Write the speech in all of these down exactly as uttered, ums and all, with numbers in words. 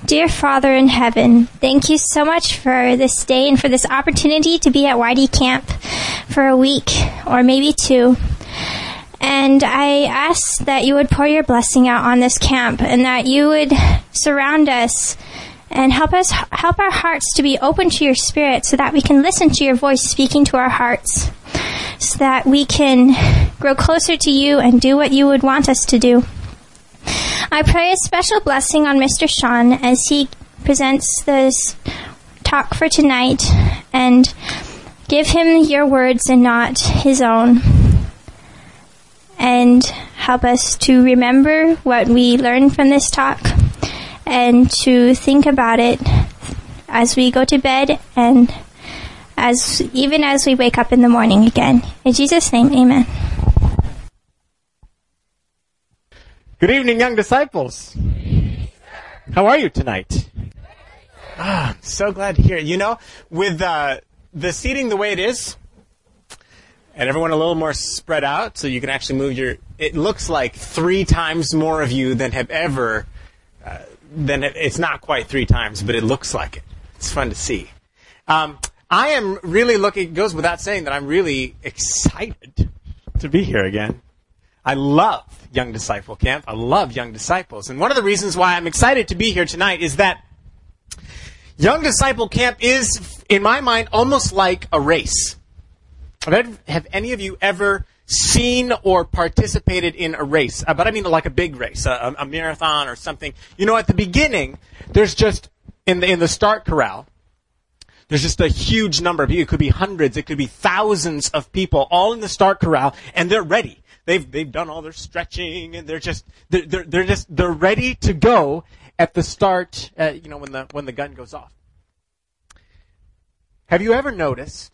Dear Father in heaven, thank you so much for this day and for this opportunity to be at Y D Camp for a week or maybe two. And I ask that you would pour your blessing out on this camp and that you would surround us and help us, help our hearts to be open to your Spirit so that we can listen to your voice speaking to our hearts, so that we can grow closer to you and do what you would want us to do. I pray a special blessing on Mister Sean as he presents this talk for tonight, and give him your words and not his own. And help us to remember what we learned from this talk and to think about it as we go to bed and as even as we wake up in the morning again. In Jesus' name, amen. Good evening, young disciples. How are you tonight? Ah, I'm so glad to hear it. You know, with uh, the seating the way it is, and everyone a little more spread out, so you can actually move your... It looks like three times more of you than have ever... Uh, than it, it's not quite three times, but it looks like it. It's fun to see. Um, I am really looking... It goes without saying that I'm really excited to be here again. I love Young Disciple Camp. I love Young Disciples. And one of the reasons why I'm excited to be here tonight is that Young Disciple Camp is, in my mind, almost like a race. Have, have any of you ever seen or participated in a race? Uh, but I mean like a big race, a, a marathon or something. You know, at the beginning, there's just, in the, in the start corral, there's just a huge number of people. It could be hundreds, it could be thousands of people all in the start corral, and they're ready. They've they've done all their stretching, and they're just they're they're, they're just they're ready to go at the start. Uh, you know, when the when the gun goes off. Have you ever noticed?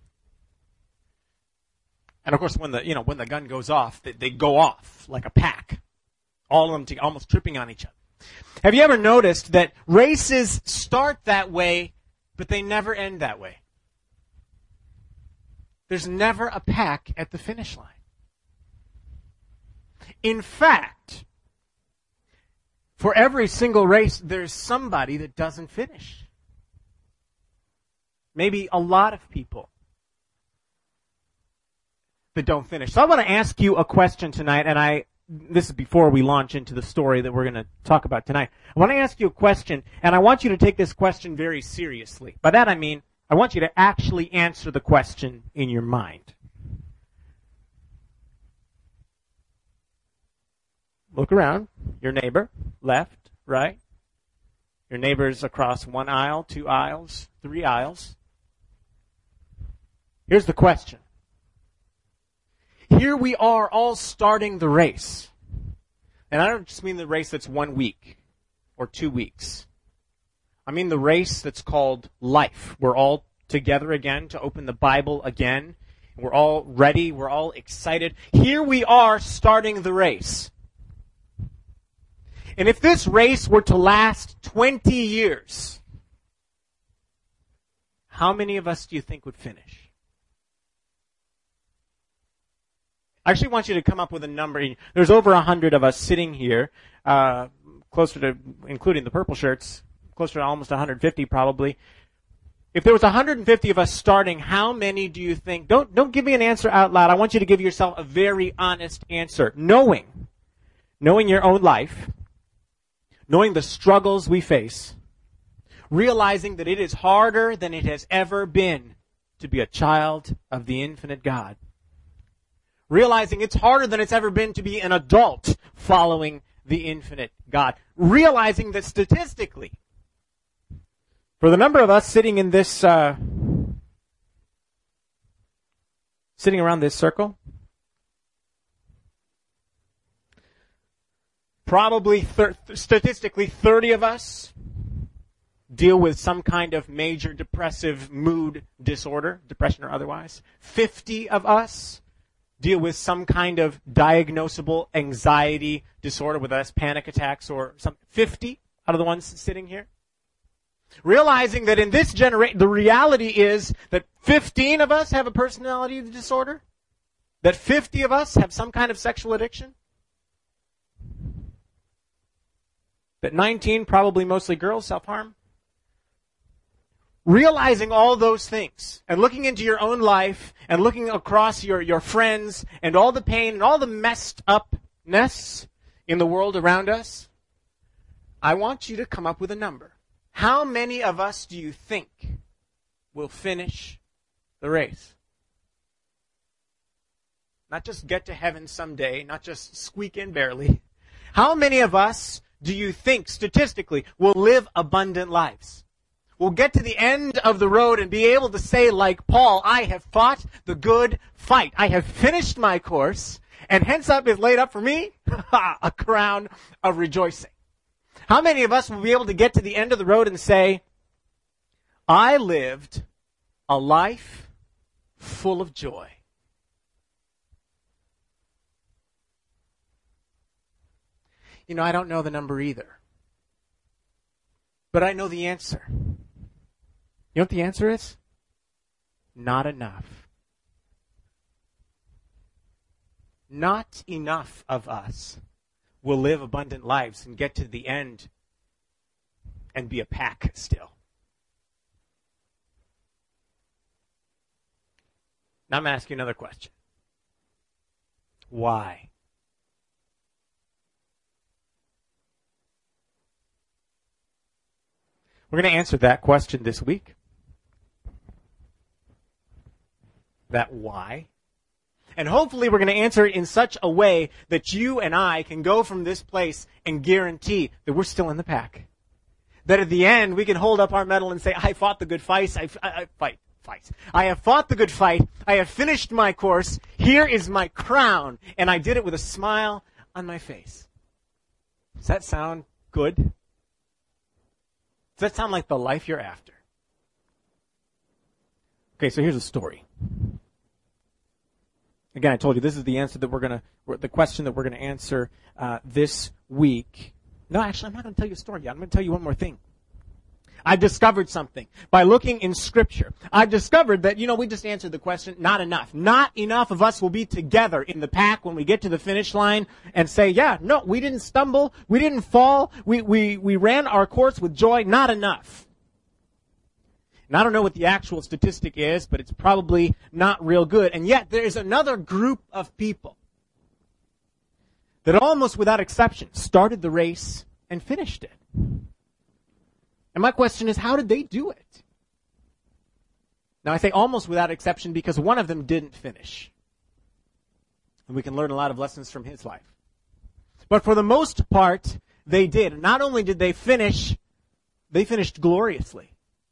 And of course, when the you know when the gun goes off, they, they go off like a pack, all of them to, almost tripping on each other. Have you ever noticed that races start that way, but they never end that way? There's never a pack at the finish line. In fact, for every single race, there's somebody that doesn't finish. Maybe a lot of people that don't finish. So I want to ask you a question tonight, and I this is before we launch into the story that we're going to talk about tonight. I want to ask you a question, and I want you to take this question very seriously. By that I mean, I want you to actually answer the question in your mind. Look around. Your neighbor, left, right. Your neighbor's across one aisle, two aisles, three aisles. Here's the question. Here we are all starting the race. And I don't just mean the race that's one week or two weeks. I mean the race that's called life. We're all together again to open the Bible again. We're all ready. We're all excited. Here we are starting the race. And if this race were to last twenty years, how many of us do you think would finish? I actually want you to come up with a number. There's over one hundred of us sitting here, uh, closer to, including the purple shirts, closer to almost one hundred fifty probably. If there was one hundred fifty of us starting, how many do you think? Don't, don't give me an answer out loud. I want you to give yourself a very honest answer. Knowing, knowing your own life, knowing the struggles we face, realizing that it is harder than it has ever been to be a child of the infinite God. Realizing it's harder than it's ever been to be an adult following the infinite God. Realizing that statistically, for the number of us sitting in this, uh, sitting around this circle, probably thir- statistically thirty of us deal with some kind of major depressive mood disorder, depression or otherwise. fifty of us deal with some kind of diagnosable anxiety disorder, whether that's panic attacks or some. fifty out of the ones sitting here. Realizing that in this generation, the reality is that fifteen of us have a personality disorder, that fifty of us have some kind of sexual addiction. But nineteen, probably mostly girls, self-harm. Realizing all those things and looking into your own life and looking across your, your friends and all the pain and all the messed upness in the world around us, I want you to come up with a number. How many of us do you think will finish the race? Not just get to heaven someday, not just squeak in barely. How many of us do you think statistically will live abundant lives? Will get to the end of the road and be able to say like Paul, I have fought the good fight. I have finished my course, and hence up is laid up for me a crown of rejoicing. How many of us will be able to get to the end of the road and say, I lived a life full of joy? You know, I don't know the number either. But I know the answer. You know what the answer is? Not enough. Not enough of us will live abundant lives and get to the end and be a pack still. Now I'm asking another question. Why? We're going to answer that question this week. That why. And hopefully we're going to answer it in such a way that you and I can go from this place and guarantee that we're still in the pack. That at the end we can hold up our medal and say, I fought the good fight. I, I, I fight. Fight. I have fought the good fight. I have finished my course. Here is my crown. And I did it with a smile on my face. Does that sound good? Does that sound like the life you're after? Okay, so here's a story. Again, I told you this is the answer that we're going to, the question that we're going to answer uh, this week. No, actually, I'm not going to tell you a story yet. I'm going to tell you one more thing. I've discovered something. By looking in Scripture, I've discovered that, you know, we just answered the question, not enough. Not enough of us will be together in the pack when we get to the finish line and say, yeah, no, we didn't stumble, we didn't fall, we, we, we ran our course with joy, not enough. And I don't know what the actual statistic is, but it's probably not real good. And yet, there is another group of people that almost without exception started the race and finished it. And my question is, how did they do it? Now, I say almost without exception because one of them didn't finish. And we can learn a lot of lessons from his life. But for the most part, they did. Not only did they finish, they finished gloriously.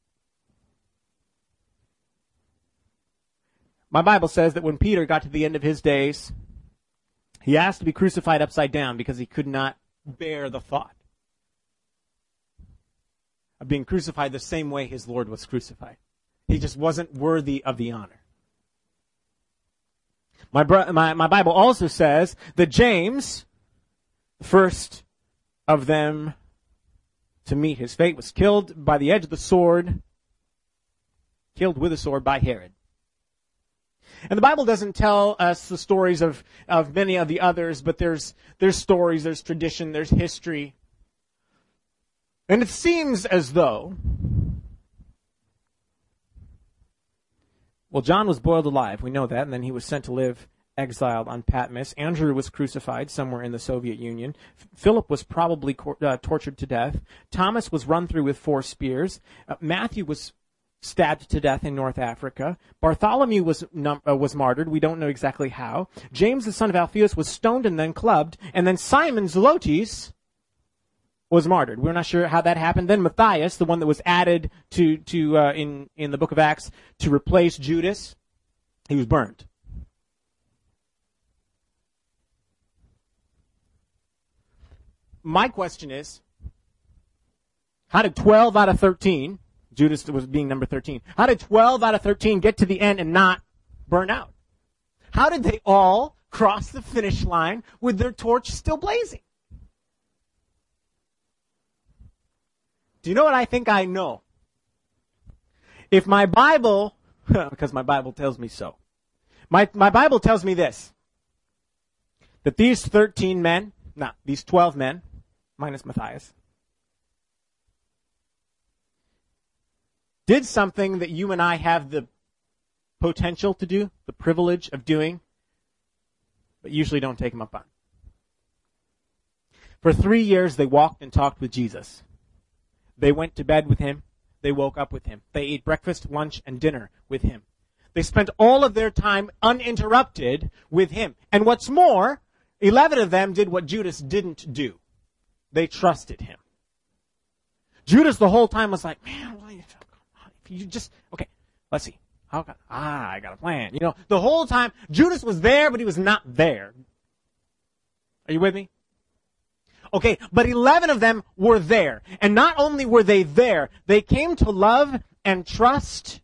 My Bible says that when Peter got to the end of his days, he asked to be crucified upside down because he could not bear the thought of being crucified the same way his Lord was crucified. He just wasn't worthy of the honor. My, bro- my, my Bible also says that James, the first of them to meet his fate, was killed by the edge of the sword, killed with a sword by Herod. And the Bible doesn't tell us the stories of, of many of the others, but there's, there's stories, there's tradition, there's history. And it seems as though, well, John was boiled alive, we know that, and then he was sent to live exiled on Patmos. Andrew was crucified somewhere in the Soviet Union. Philip was probably uh, tortured to death. Thomas was run through with four spears. Uh, Matthew was stabbed to death in North Africa. Bartholomew was num- uh, was martyred. We don't know exactly how. James, the son of Alphaeus, was stoned and then clubbed. And then Simon Zelotes was martyred. We're not sure how that happened. Then Matthias, the one that was added to to uh, in in the book of Acts to replace Judas, he was burned. My question is, how did twelve out of thirteen, Judas was being number thirteen, how did twelve out of thirteen get to the end and not burn out? How did they all cross the finish line with their torch still blazing? Do you know what I think I know? If my Bible, because my Bible tells me so, my, my Bible tells me this, that these thirteen men, not these twelve men, minus Matthias, did something that you and I have the potential to do, the privilege of doing, but usually don't take him up on. For three years, they walked and talked with Jesus. They went to bed with him. They woke up with him. They ate breakfast, lunch, and dinner with him. They spent all of their time uninterrupted with him. And what's more, eleven of them did what Judas didn't do. They trusted him. Judas the whole time was like, man, well, if you just, okay, let's see. How got, ah, I got a plan. You know, the whole time, Judas was there, but he was not there. Are you with me? Okay, but eleven of them were there. And not only were they there, they came to love and trust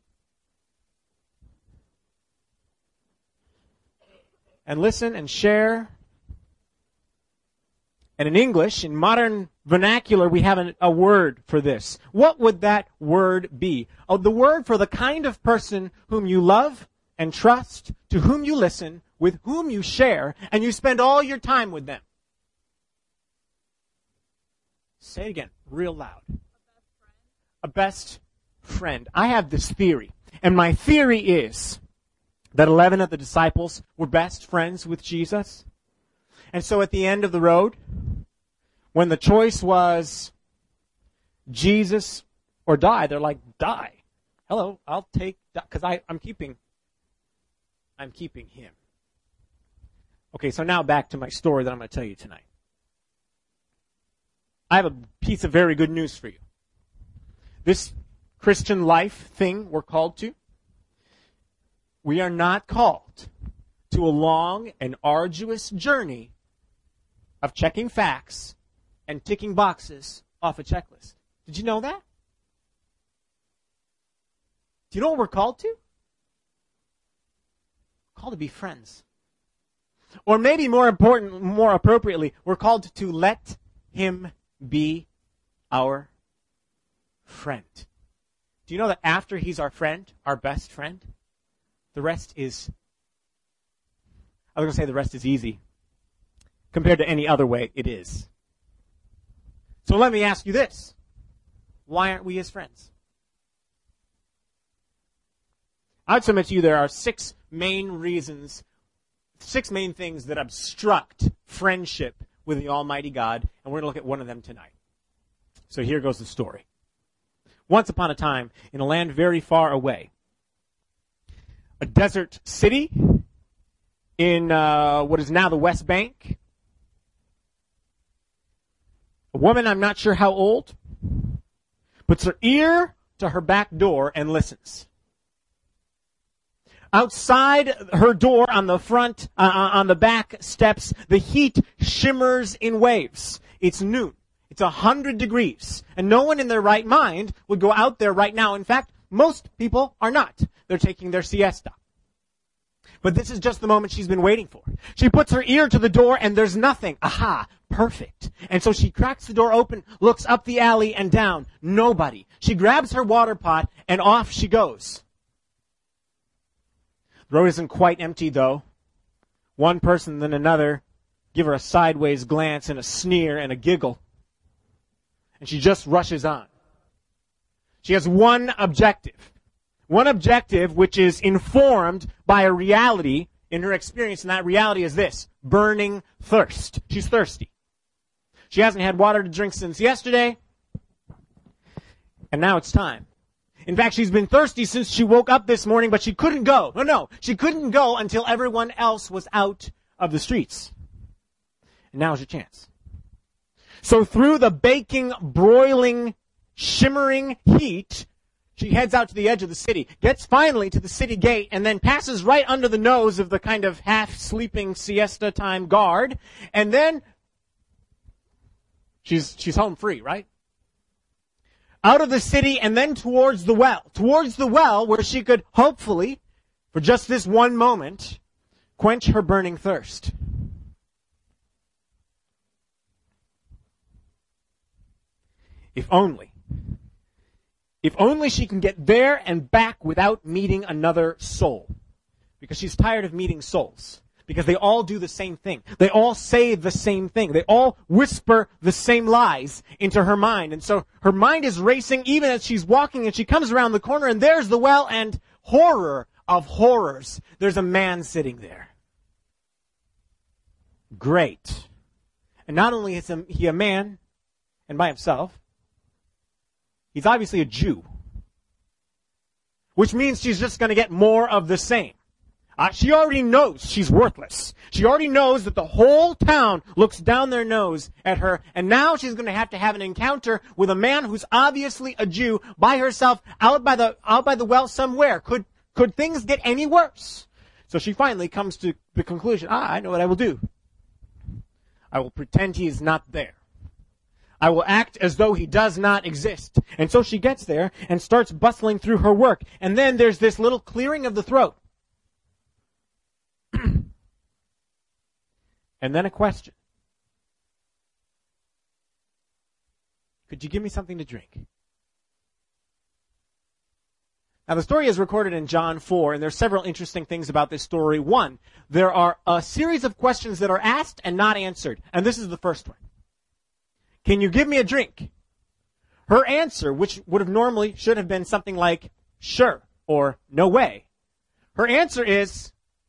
and listen and share. And in English, in modern vernacular, we have an, a word for this. What would that word be? Oh, the word for the kind of person whom you love and trust, to whom you listen, with whom you share, and you spend all your time with them. Say it again, real loud. A best friend. I have this theory, and my theory is that eleven of the disciples were best friends with Jesus. And so at the end of the road, when the choice was Jesus or die, they're like, die. Hello, I'll take, because I'm keeping, I'm keeping him. Okay, so now back to my story that I'm going to tell you tonight. I have a piece of very good news for you. This Christian life thing we're called to, we are not called to a long and arduous journey of checking facts and ticking boxes off a checklist. Did you know that? Do you know what we're called to? We're called to be friends. Or maybe more important, more appropriately, we're called to let him be our friend. Do you know that after he's our friend, our best friend, the rest is, I was going to say the rest is easy. Compared to any other way, it is. So let me ask you this. Why aren't we his friends? I would submit to you there are six main reasons, six main things that obstruct friendship with the Almighty God, and we're going to look at one of them tonight. So here goes the story. Once upon a time, in a land very far away, a desert city in uh, what is now the West Bank, a woman, I'm not sure how old, puts her ear to her back door and listens. Outside her door on the front, uh, on the back steps, the heat shimmers in waves. It's noon. It's a hundred degrees. And no one in their right mind would go out there right now. In fact, most people are not. They're taking their siesta. But this is just the moment she's been waiting for. She puts her ear to the door and there's nothing. Aha, perfect. And so she cracks the door open, looks up the alley and down. Nobody. She grabs her water pot and off she goes. The road isn't quite empty, though. One person, then another, give her a sideways glance and a sneer and a giggle. And she just rushes on. She has one objective. One objective which is informed by a reality in her experience, and that reality is this: burning thirst. She's thirsty. She hasn't had water to drink since yesterday, and now it's time. In fact, she's been thirsty since she woke up this morning, but she couldn't go. No, no, she couldn't go until everyone else was out of the streets. And now's your chance. So through the baking, broiling, shimmering heat, she heads out to the edge of the city, gets finally to the city gate, and then passes right under the nose of the kind of half-sleeping siesta time guard, and then she's she's home free, right? Out of the city and then towards the well. Towards the well where she could hopefully, for just this one moment, quench her burning thirst. If only. If only she can get there and back without meeting another soul. Because she's tired of meeting souls. Because they all do the same thing. They all say the same thing. They all whisper the same lies into her mind. And so her mind is racing even as she's walking, and she comes around the corner and there's the well, and horror of horrors, there's a man sitting there. Great. And not only is he a man and by himself, he's obviously a Jew. Which means she's just going to get more of the same. Uh, she already knows she's worthless. She already knows that the whole town looks down their nose at her, and now she's going to have to have an encounter with a man who's obviously a Jew by herself out by the out by the well somewhere. Could could things get any worse? So she finally comes to the conclusion, ah, I know what I will do. I will pretend he is not there. I will act as though he does not exist. And so she gets there and starts bustling through her work. And then there's this little clearing of the throat. And then a question. Could you give me something to drink? Now, the story is recorded in John four, and there's several interesting things about this story. One, there are a series of questions that are asked and not answered. And this is the first one. Can you give me a drink? Her answer, which would have normally should have been something like, sure, or no way. Her answer is,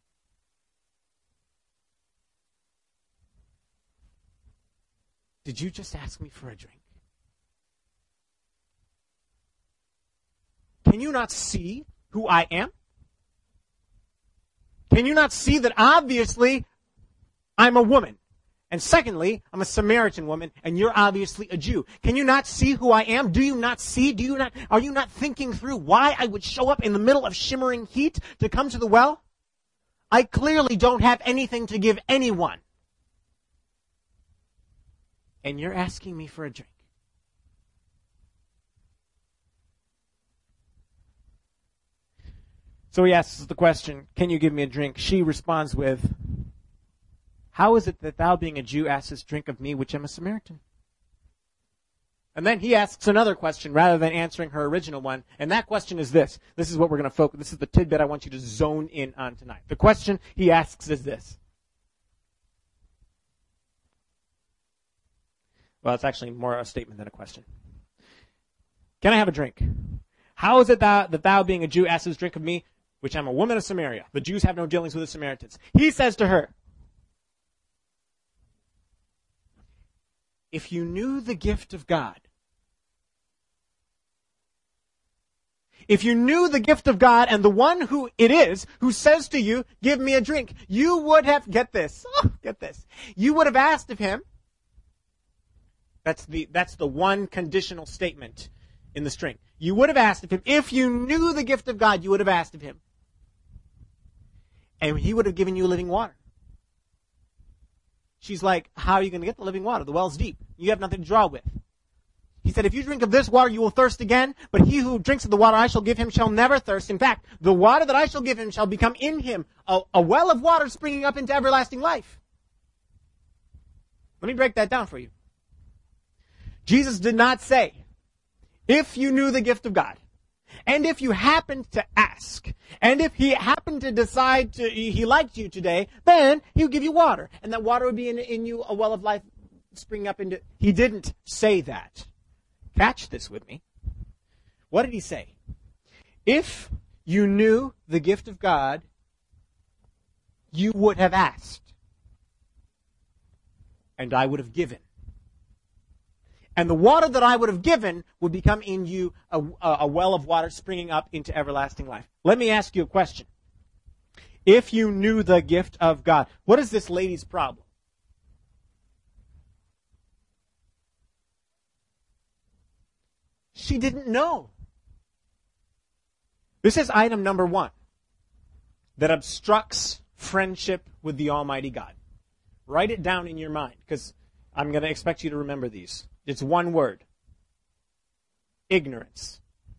did you just ask me for a drink? Can you not see who I am? Can you not see that obviously I'm a woman? And secondly, I'm a Samaritan woman, and you're obviously a Jew. Can you not see who I am? Do you not see? Do you not? Are you not thinking through why I would show up in the middle of shimmering heat to come to the well? I clearly don't have anything to give anyone. And you're asking me for a drink. So he asks the question, can you give me a drink? She responds with, how is it that thou, being a Jew, askest drink of me, which am a Samaritan? And then he asks another question rather than answering her original one. And that question is this. This is what we're going to focus. This is the tidbit I want you to zone in on tonight. The question he asks is this. Well, it's actually more a statement than a question. Can I have a drink? How is it thou, that thou, being a Jew, askest drink of me, which am a woman of Samaria? The Jews have no dealings with the Samaritans. He says to her, if you knew the gift of God, if you knew the gift of God and the one who it is who says to you, give me a drink, you would have, get this, oh, get this, you would have asked of him. That's the, that's the one conditional statement in the string. You would have asked of him. If you knew the gift of God, you would have asked of him. And he would have given you living water. She's like, how are you going to get the living water? The well's deep. You have nothing to draw with. He said, if you drink of this water, you will thirst again. But he who drinks of the water I shall give him shall never thirst. In fact, the water that I shall give him shall become in him a, a well of water springing up into everlasting life. Let me break that down for you. Jesus did not say, if you knew the gift of God, and if you happened to ask, and if he happened to decide to, he liked you today, then he would give you water, and that water would be in, in you, a well of life springing up into... He didn't say that. Catch this with me. What did he say? If you knew the gift of God, you would have asked, and I would have given. And the water that I would have given would become in you a, a well of water springing up into everlasting life. Let me ask you a question. If you knew the gift of God, what is this lady's problem? She didn't know. This is item number one that obstructs friendship with the Almighty God. Write it down in your mind, because I'm going to expect you to remember these. It's one word. Ignorance.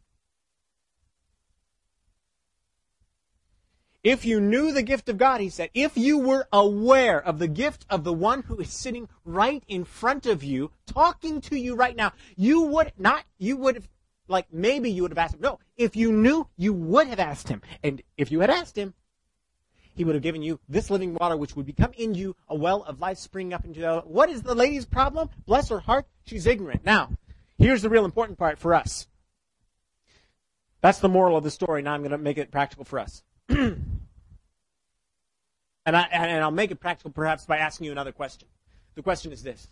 If you knew the gift of God, he said, if you were aware of the gift of the one who is sitting right in front of you, talking to you right now, you would not, you would have, like maybe you would have asked him. No, if you knew, you would have asked him. And if you had asked him, he would have given you this living water, which would become in you a well of life springing up into the... What is the lady's problem? Bless her heart, she's ignorant. Now, here's the real important part for us. That's the moral of the story. Now I'm going to make it practical for us. and, I, and I'll make it practical perhaps by asking you another question. The question is this.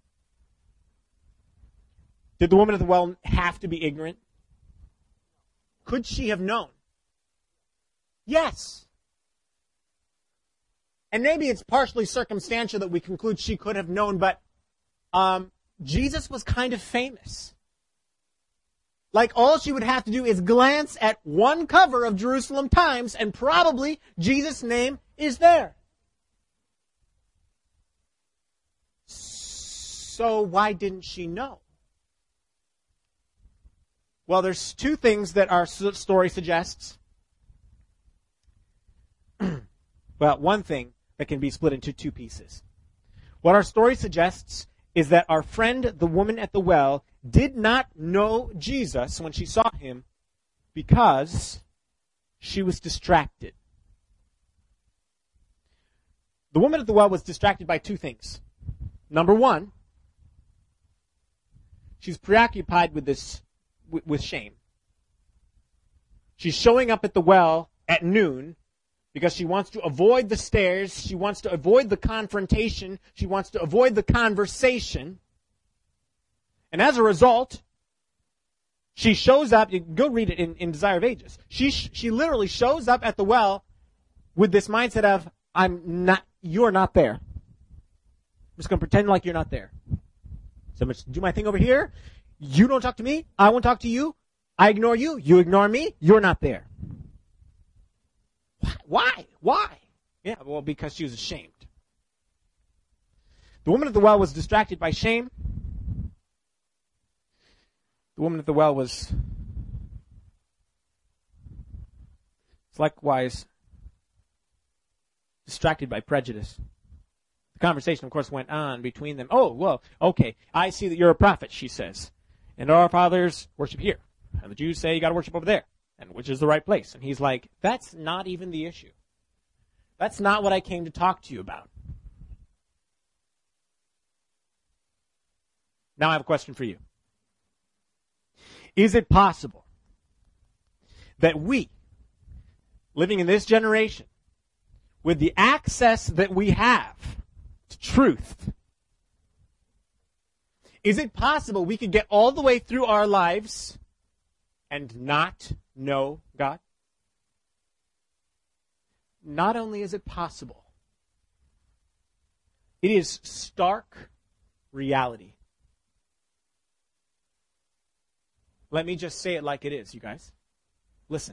Did the woman at the well have to be ignorant? Could she have known? Yes. And maybe it's partially circumstantial that we conclude she could have known, but um, Jesus was kind of famous. Like, all she would have to do is glance at one cover of Jerusalem Times, and probably Jesus' name is there. So why didn't she know? Well, there's two things that our story suggests. Well, one thing that can be split into two pieces. What our story suggests is that our friend, the woman at the well, did not know Jesus when she saw him because she was distracted. The woman at the well was distracted by two things. Number one, she's preoccupied with this, with, with shame. She's showing up at the well at noon because she wants to avoid the stares, she wants to avoid the confrontation, she wants to avoid the conversation. And as a result, she shows up, you go read it in, in Desire of Ages, she, she literally shows up at the well with this mindset of, I'm not, you're not there. I'm just going to pretend like you're not there. So I'm going to do my thing over here. You don't talk to me. I won't talk to you. I ignore you. You ignore me. You're not there. Why? Why? Yeah, well, because she was ashamed. The woman at the well was distracted by shame. The woman at the well was likewise distracted by prejudice. The conversation, of course, went on between them. Oh, well, okay, I see that you're a prophet, she says. And our fathers worship here. And the Jews say you got to worship over there. And which is the right place? And he's like, that's not even the issue. That's not what I came to talk to you about. Now I have a question for you. Is it possible that we, living in this generation, with the access that we have to truth, is it possible we could get all the way through our lives and not know God? Not only is it possible, it is stark reality. Let me just say it like it is, you guys. Listen.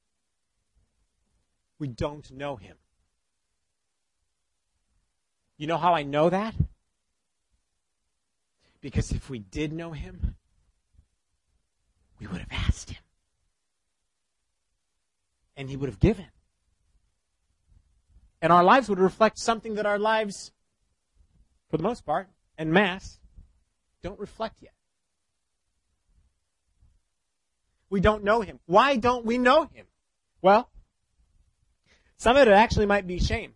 We don't know him. You know how I know that? Because if we did know him, we would have asked him. And he would have given. And our lives would reflect something that our lives, for the most part, en masse, don't reflect yet. We don't know him. Why don't we know him? Well, some of it actually might be shame.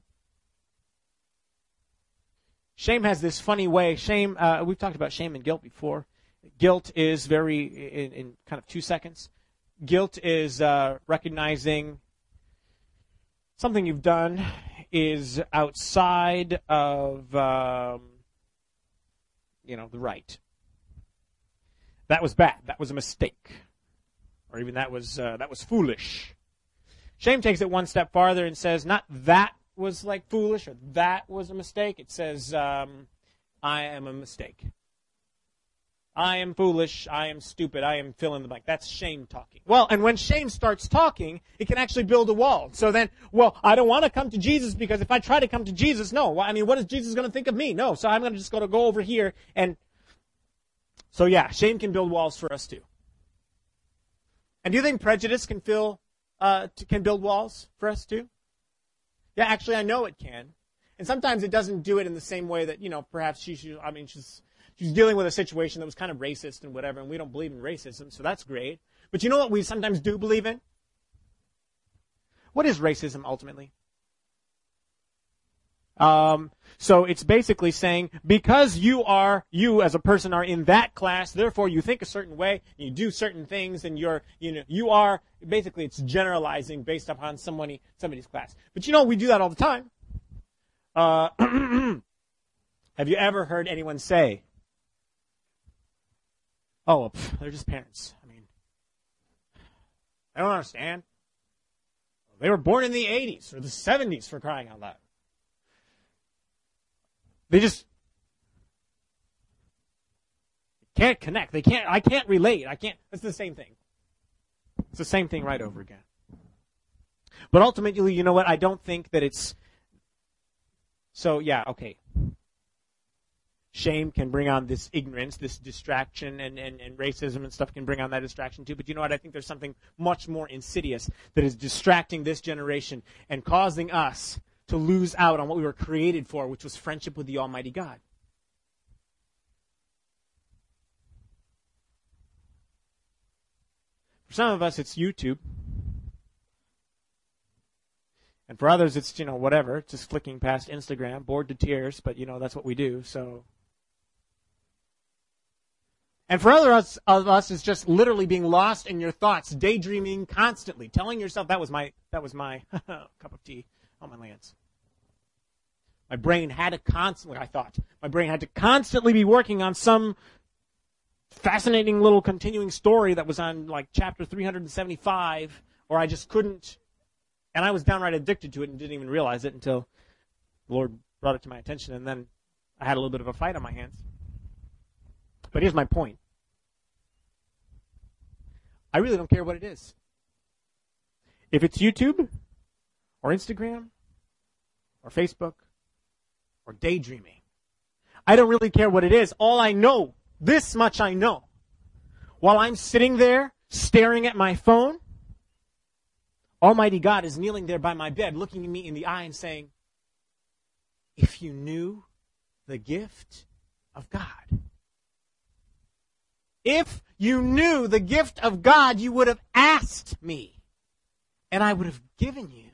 Shame has this funny way. Shame, uh, we've talked about shame and guilt before. Guilt is very, in, in kind of two seconds. Guilt is uh, recognizing something you've done is outside of, um, you know, the right. That was bad. That was a mistake. Or even that was uh, that was foolish. Shame takes it one step farther and says, not that was like foolish or that was a mistake. It says, um, I am a mistake. I am foolish. I am stupid. I am fill in the blank. That's shame talking. Well, and when shame starts talking, it can actually build a wall. So then, well, I don't want to come to Jesus because if I try to come to Jesus, no. I mean, what is Jesus going to think of me? No. So I'm going to just going to go over here. And so, yeah, shame can build walls for us too. And do you think prejudice can fill, uh, can build walls for us too? Yeah, actually, I know it can. And sometimes it doesn't do it in the same way that, you know, perhaps she should, I mean, she's, she's dealing with a situation that was kind of racist and whatever, and we don't believe in racism, so that's great. But you know what we sometimes do believe in? What is racism ultimately? Um, so it's basically saying, because you are, you as a person are in that class, therefore you think a certain way, you do certain things, and you're, you know, you are, basically it's generalizing based upon somebody, somebody's class. But you know, we do that all the time. Uh, have you ever heard anyone say, oh, pff, they're just parents. I mean, I don't understand. They were born in the eighties or the seventies, for crying out loud. They just can't connect. They can't, I can't relate. I can't, it's the same thing. It's the same thing right over again. But ultimately, you know what? I don't think that it's, so yeah, okay. Shame can bring on this ignorance, this distraction, and, and, and racism and stuff can bring on that distraction too. But you know what? I think there's something much more insidious that is distracting this generation and causing us to lose out on what we were created for, which was friendship with the Almighty God. For some of us, it's YouTube. And for others, it's, you know, whatever, just flicking past Instagram, bored to tears, but, you know, that's what we do, so. And for others of us, it's just literally being lost in your thoughts, daydreaming constantly, telling yourself, that was my, that was my cup of tea. Oh, my lands. My brain had to constantly, I thought, my brain had to constantly be working on some fascinating little continuing story that was on like chapter three hundred seventy-five, or I just couldn't, and I was downright addicted to it and didn't even realize it until the Lord brought it to my attention, and then I had a little bit of a fight on my hands. But here's my point. I really don't care what it is. If it's YouTube, or Instagram, or Facebook, or daydreaming, I don't really care what it is. All I know, this much I know, while I'm sitting there staring at my phone, Almighty God is kneeling there by my bed, looking at me in the eye and saying, if you knew the gift of God, if you knew the gift of God, you would have asked me, and I would have given you.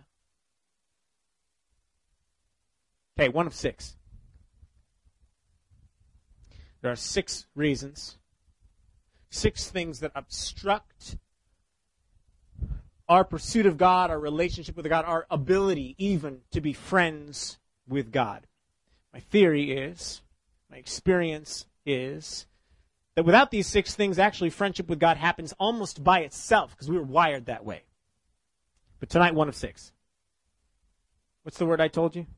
Okay, one of six. There are six reasons, six things that obstruct our pursuit of God, our relationship with God, our ability even to be friends with God. My theory is, my experience is, that without these six things, actually friendship with God happens almost by itself, because we were wired that way. But tonight, one of six. What's the word I told you?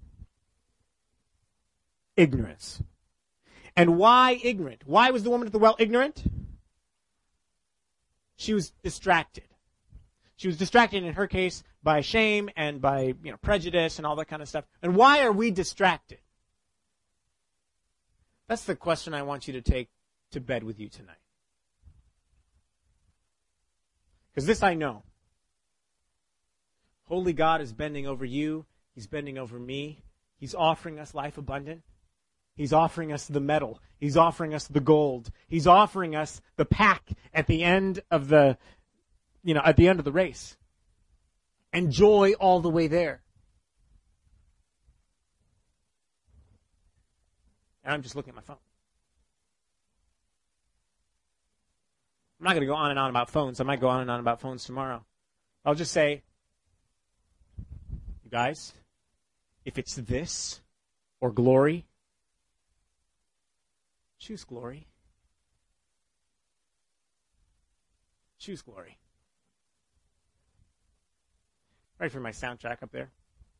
Ignorance. And why ignorant? Why was the woman at the well ignorant? She was distracted. She was distracted in her case by shame and by, you know, prejudice and all that kind of stuff. And why are we distracted? That's the question I want you to take to bed with you tonight. Because this I know. Holy God is bending over you. He's bending over me. He's offering us life abundant. He's offering us the medal. He's offering us the gold. He's offering us the pack at the end of the, you know, at the end of the race. And joy all the way there. And I'm just looking at my phone. I'm not going to go on and on about phones. I might go on and on about phones tomorrow. I'll just say, you guys, if it's this or glory, choose glory. Choose glory. Ready for my soundtrack up there?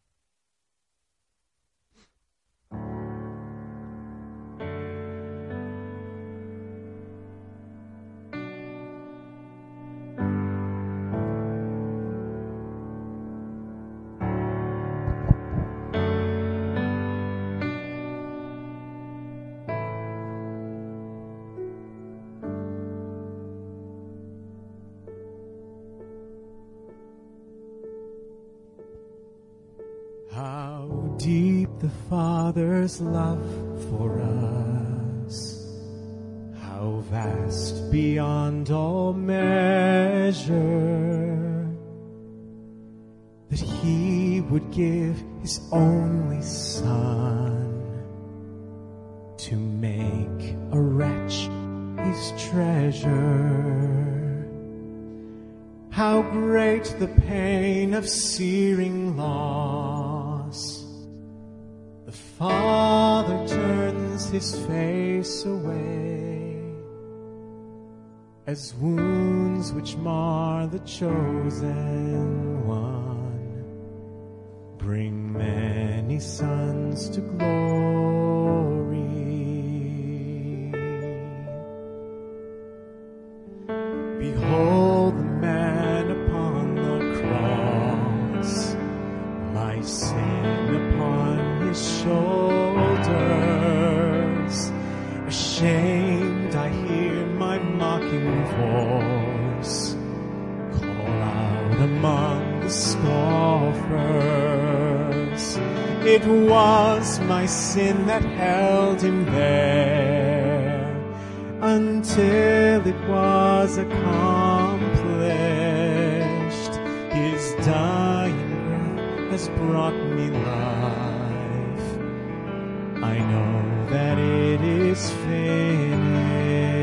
Deep the Father's love for us, how vast beyond all measure, that He would give his only Son to make a wretch his treasure. How great the pain of searing loss! The Father turns his face away, as wounds which mar the chosen one bring many sons to glory. Behold the man upon the cross, my sin upon his shoulders. Ashamed I hear my mocking voice call out among the scoffers. It was my sin that held him there until it was accomplished. His dying breath has brought me life. I know that it is finished.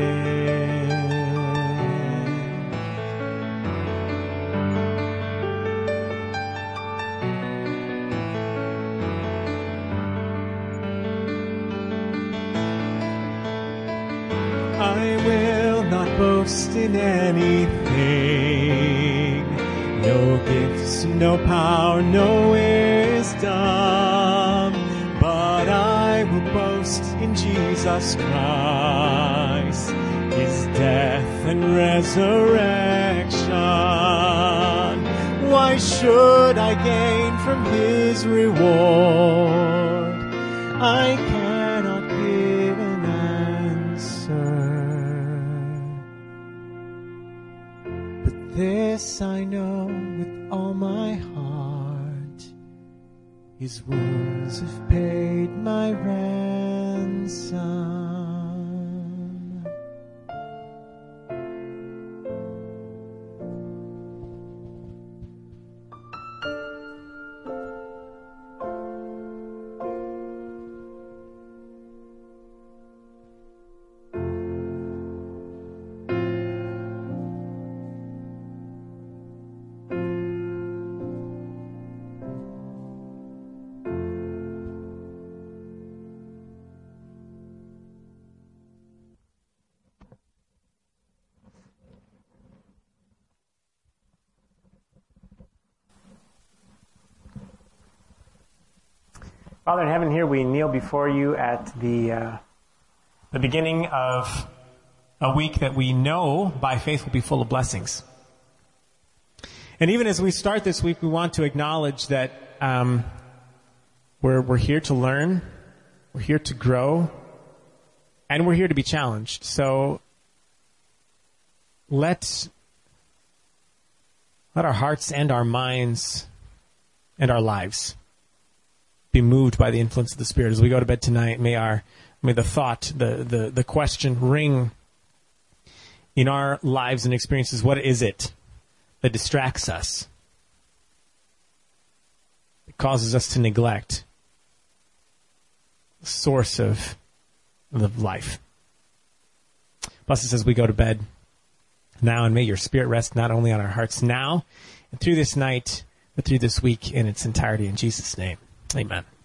I will not boast in anything, no gifts, no power, no wisdom, but I will boast in Jesus Christ, his death and resurrection. Why should I gain from his reward? I cannot give an answer. This I know with all my heart, his wounds have paid my ransom. Father in heaven, here we kneel before you at the uh, the beginning of a week that we know by faith will be full of blessings. And even as we start this week, we want to acknowledge that um, we're we're here to learn, we're here to grow, and we're here to be challenged. So let let our hearts and our minds and our lives be moved by the influence of the Spirit. As we go to bed tonight, may our may the thought, the, the, the question ring in our lives and experiences. What is it that distracts us? It causes us to neglect the source of, of life. Bless us as we go to bed now, and may your Spirit rest not only on our hearts now and through this night, but through this week in its entirety. In Jesus' name. Amen.